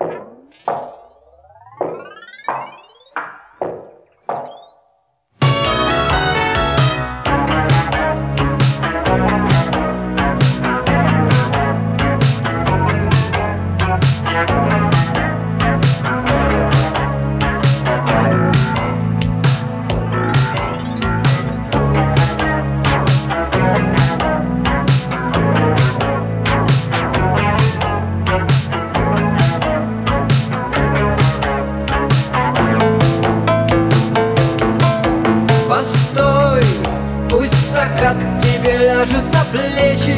Постой, пусть закат тебе ляжет на плечи.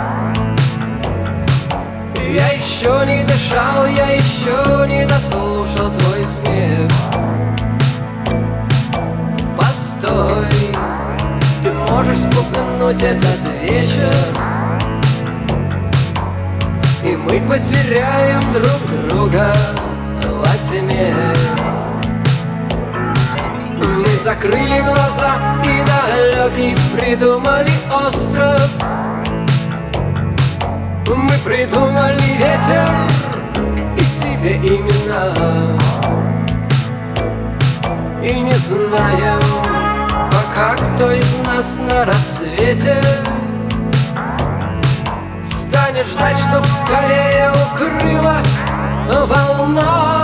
Я еще не дышал, я еще не дослушал твой смех. Постой, ты можешь спугнуть этот вечер, и мы потеряем друг друга во тьме. Мы закрыли глаза и далекий придумали остров. Мы придумали ветер и себе имена, и не знаем пока, кто из нас на рассвете станет ждать, чтоб скорее укрыла волна.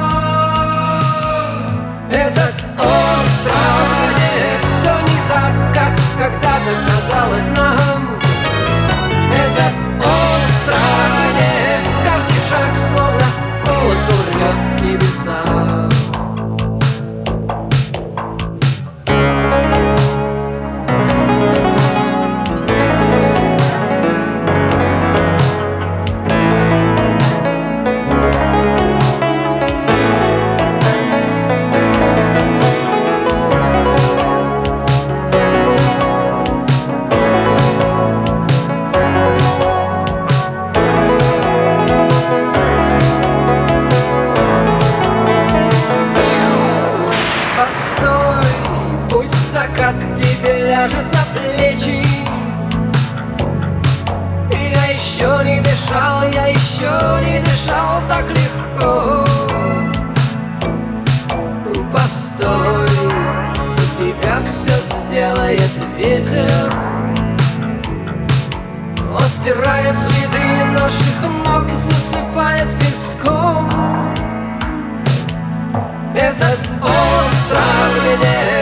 Этот остров, где все не так, как когда-то казалось нам. Этот остров, где каждый шаг словно колото рвет небеса. Закат тебе ляжет на плечи. Я еще не дышал, я еще не дышал так легко. Постой, за тебя все сделает ветер. Он стирает следы наших ног, засыпает песком. Этот остров, где